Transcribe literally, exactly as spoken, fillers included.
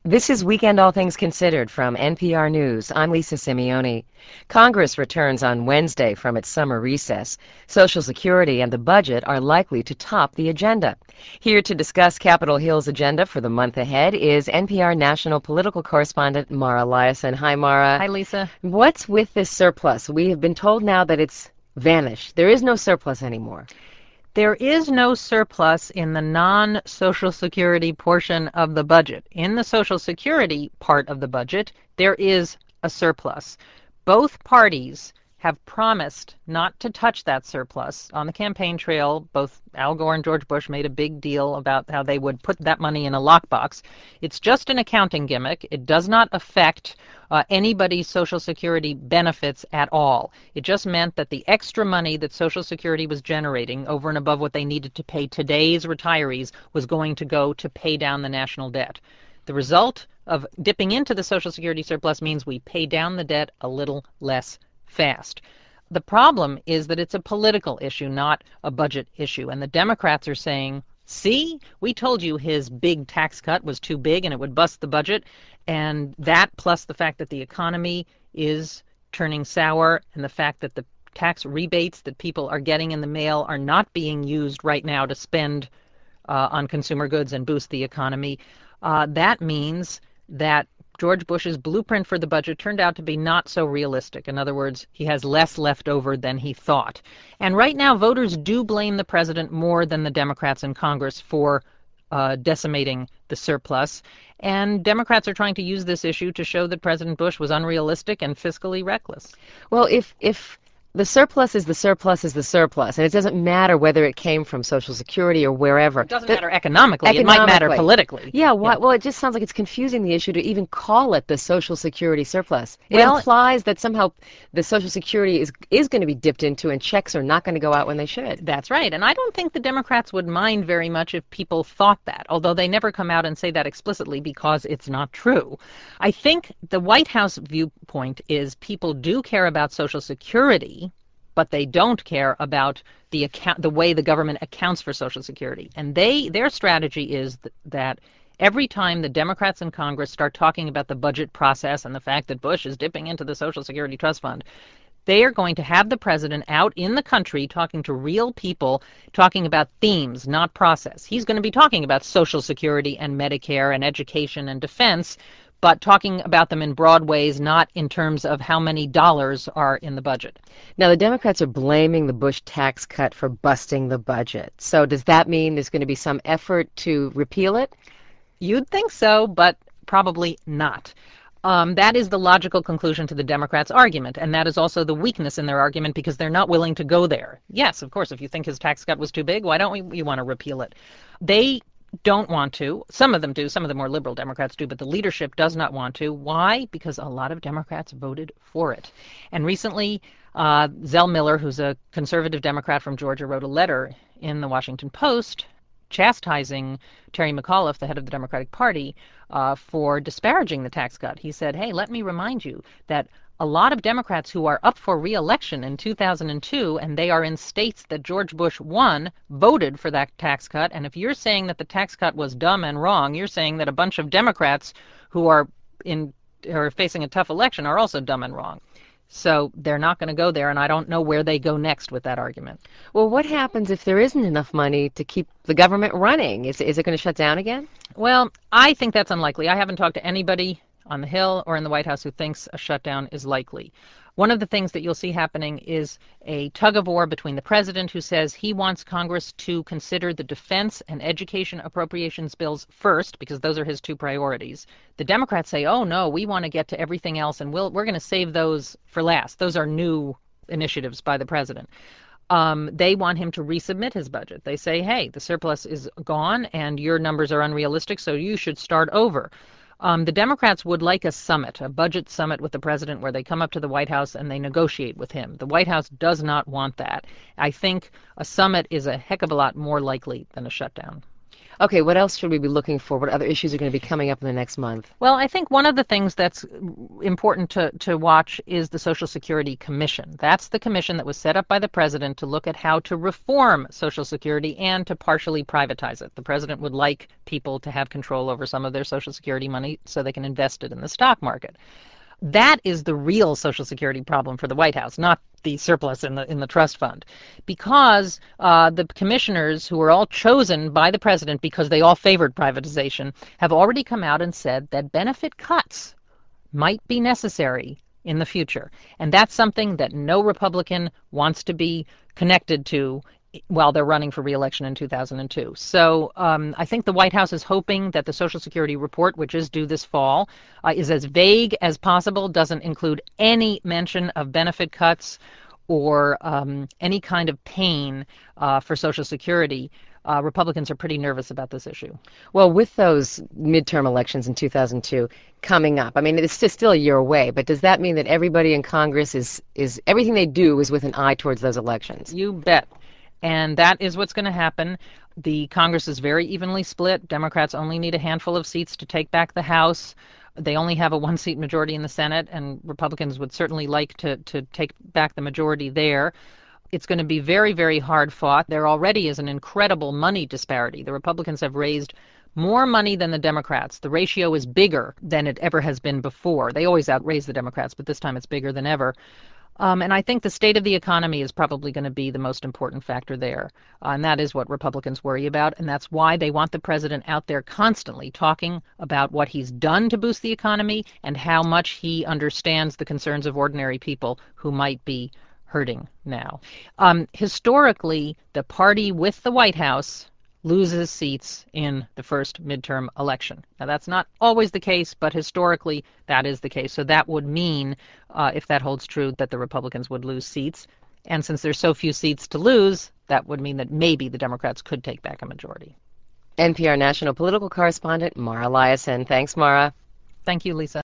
This is Weekend All Things Considered from N P R News. I'm Lisa Simeoni. Congress returns on Wednesday from its summer recess. Social Security and the budget are likely to top the agenda. Here to discuss Capitol Hill's agenda for the month ahead is N P R national political correspondent Mara Liasson. Hi, Mara. Hi, Lisa. What's with this surplus? We have been told now that it's vanished. There is no surplus anymore. There is no surplus in the non-Social Security portion of the budget. In the Social Security part of the budget, there is a surplus. Both parties have promised not to touch that surplus. On the campaign trail, both Al Gore and George Bush made a big deal about how they would put that money in a lockbox. It's just an accounting gimmick. It does not affect uh, anybody's Social Security benefits at all. It just meant that the extra money that Social Security was generating over and above what they needed to pay today's retirees was going to go to pay down the national debt. The result of dipping into the Social Security surplus means we pay down the debt a little less fast. The problem is that it's a political issue, not a budget issue. And the Democrats are saying, see, we told you his big tax cut was too big and it would bust the budget. And that, plus the fact that the economy is turning sour and the fact that the tax rebates that people are getting in the mail are not being used right now to spend uh, on consumer goods and boost the economy, uh, that means that George Bush's blueprint for the budget turned out to be not so realistic. In other words, he has less left over than he thought. And right now, voters do blame the president more than the Democrats in Congress for uh, decimating the surplus. And Democrats are trying to use this issue to show that President Bush was unrealistic and fiscally reckless. Well, if if the surplus is the surplus is the surplus, and it doesn't matter whether it came from Social Security or wherever. It doesn't the, matter economically. economically. It might matter politically. Yeah, why, yeah, well, it just sounds like it's confusing the issue to even call it the Social Security surplus. It well, implies that somehow the Social Security is is going to be dipped into and checks are not going to go out when they should. That's right. And I don't think the Democrats would mind very much if people thought that, although they never come out and say that explicitly because it's not true. I think the White House viewpoint is people do care about Social Security, but they don't care about the account, the way the government accounts for Social Security. And they their strategy is th- that every time the Democrats in Congress start talking about the budget process and the fact that Bush is dipping into the Social Security Trust Fund, they are going to have the president out in the country talking to real people, talking about themes, not process. He's going to be talking about Social Security and Medicare and education and defense, but talking about them in broad ways, not in terms of how many dollars are in the budget. Now, the Democrats are blaming the Bush tax cut for busting the budget. So does that mean there's going to be some effort to repeal it? You'd think so, but probably not. Um, that is the logical conclusion to the Democrats' argument, and that is also the weakness in their argument because they're not willing to go there. Yes, of course, if you think his tax cut was too big, why don't we, we want to repeal it? They don't want to. Some of them do. Some of the more liberal Democrats do, but the leadership does not want to. Why? Because a lot of Democrats voted for it. And recently, uh, Zell Miller, who's a conservative Democrat from Georgia, wrote a letter in the Washington Post chastising Terry McAuliffe, the head of the Democratic Party, uh, for disparaging the tax cut. He said, hey, let me remind you that a lot of Democrats who are up for re-election in two thousand two, and they are in states that George Bush won, voted for that tax cut. And if you're saying that the tax cut was dumb and wrong, you're saying that a bunch of Democrats who are in are facing a tough election are also dumb and wrong. So they're not going to go there, and I don't know where they go next with that argument. Well, what happens if there isn't enough money to keep the government running? Is, is it going to shut down again? Well, I think that's unlikely. I haven't talked to anybody on the Hill or in the White House who thinks a shutdown is likely. One of the things that you'll see happening is a tug-of-war between the president, who says he wants Congress to consider the defense and education appropriations bills first, because those are his two priorities. The Democrats say, oh, no, we want to get to everything else, and we'll, we're going to save those for last. Those are new initiatives by the president. Um, they want him to resubmit his budget. They say, hey, the surplus is gone, and your numbers are unrealistic, so you should start over. Um, the Democrats would like a summit, a budget summit with the president where they come up to the White House and they negotiate with him. The White House does not want that. I think a summit is a heck of a lot more likely than a shutdown. Okay, what else should we be looking for? What other issues are going to be coming up in the next month? Well, I think one of the things that's important to, to watch is the Social Security Commission. That's the commission that was set up by the president to look at how to reform Social Security and to partially privatize it. The president would like people to have control over some of their Social Security money so they can invest it in the stock market. That is the real Social Security problem for the White House, not the surplus in the in the trust fund, because uh, the commissioners, who were all chosen by the president because they all favored privatization, have already come out and said that benefit cuts might be necessary in the future, and that's something that no Republican wants to be connected to while they're running for re-election in two thousand two. So um, I think the White House is hoping that the Social Security report, which is due this fall, uh, is as vague as possible, doesn't include any mention of benefit cuts or um, any kind of pain uh, for Social Security. Uh, Republicans are pretty nervous about this issue. Well, with those midterm elections in two thousand two coming up, I mean, it's just still a year away, but does that mean that everybody in Congress is, is everything they do is with an eye towards those elections? You bet. And that is what's going to happen. The Congress is very evenly split. Democrats only need a handful of seats to take back the House. They only have a one-seat majority in the Senate, and Republicans would certainly like to, to take back the majority there. It's going to be very, very hard fought. There already is an incredible money disparity. The Republicans have raised more money than the Democrats. The ratio is bigger than it ever has been before. They always outraise the Democrats, but this time it's bigger than ever. Um, and I think the state of the economy is probably going to be the most important factor there. Uh, and that is what Republicans worry about. And that's why they want the president out there constantly talking about what he's done to boost the economy and how much he understands the concerns of ordinary people who might be hurting now. Um, historically, the party with the White House loses seats in the first midterm election. Now, that's not always the case, but historically that is the case. So that would mean, uh, if that holds true, that the Republicans would lose seats. And since there's so few seats to lose, that would mean that maybe the Democrats could take back a majority. N P R national political correspondent Mara Liasson. Thanks, Mara. Thank you, Lisa.